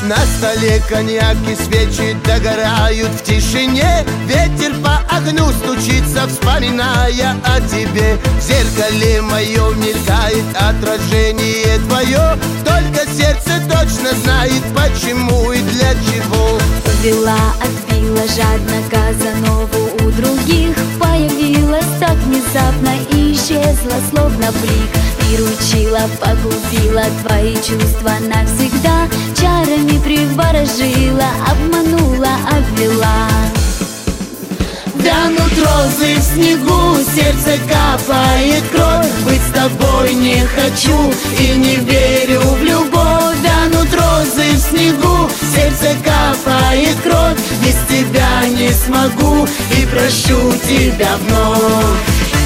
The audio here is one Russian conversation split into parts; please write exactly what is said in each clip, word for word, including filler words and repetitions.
На столе коньяк и свечи догорают в тишине. Ветер по огню стучится, вспоминая о тебе. В зеркале моем мелькает отражение твое. Только сердце точно знает, почему и для чего. Увела, отбила жадно Казанову у других. Появилась так внезапно и исчезла, словно блик. Приручила, погубила твои чувства навсегда. Чарами приворожила, обманула, обвела. Вянут розы в снегу, сердце капает кровь. Быть с тобой не хочу и не верю в любовь. Вянут розы в снегу, сердце капает кровь. Без тебя не смогу и прощу тебя вновь.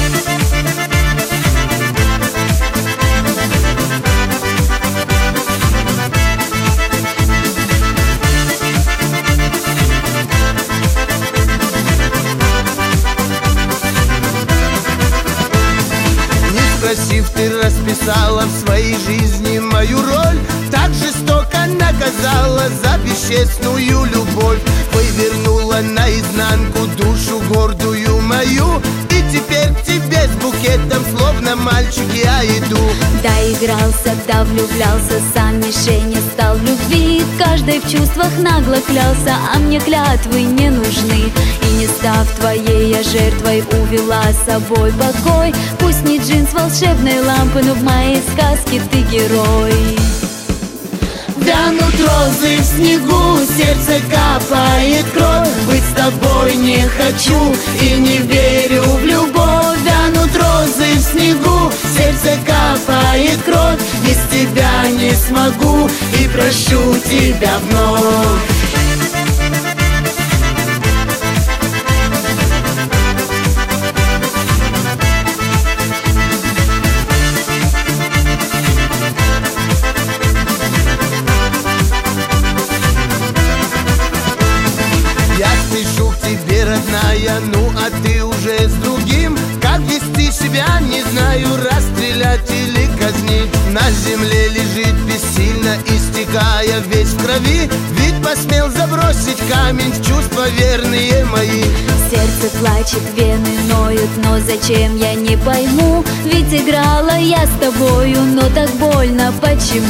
Спросив, ты расписала в своей жизни мою роль. Так жестоко наказала за бесчестную любовь. Вывернула наизнанку душу гордую мою. И теперь к тебе с букетом, словно мальчик, я иду. Доигрался, да влюблялся, сам мишень стал в любви. Каждый в чувствах нагло клялся, а мне клятвы не нужны. И не став твоей, я жертвой увела с собой покой. Пусть не джинс волшебной лампы, но в моей сказке ты герой. Вянут розы в снегу, сердце капает кровь. Быть с тобой не хочу и не верю в любовь. Вянут розы в снегу, сердце капает кровь. Без тебя не смогу и прощу тебя вновь. Я спешу к тебе, родная, ну а ты уже с другим. Как вести себя, не знаю, расстрелять или казнить. На земле лежит бессильно, истекая весь в крови. Ведь посмел забросить камень в чувства верные мои. Сердце плачет, вены ноют, но зачем, я не пойму. Ведь играла я с тобою, но так больно, почему?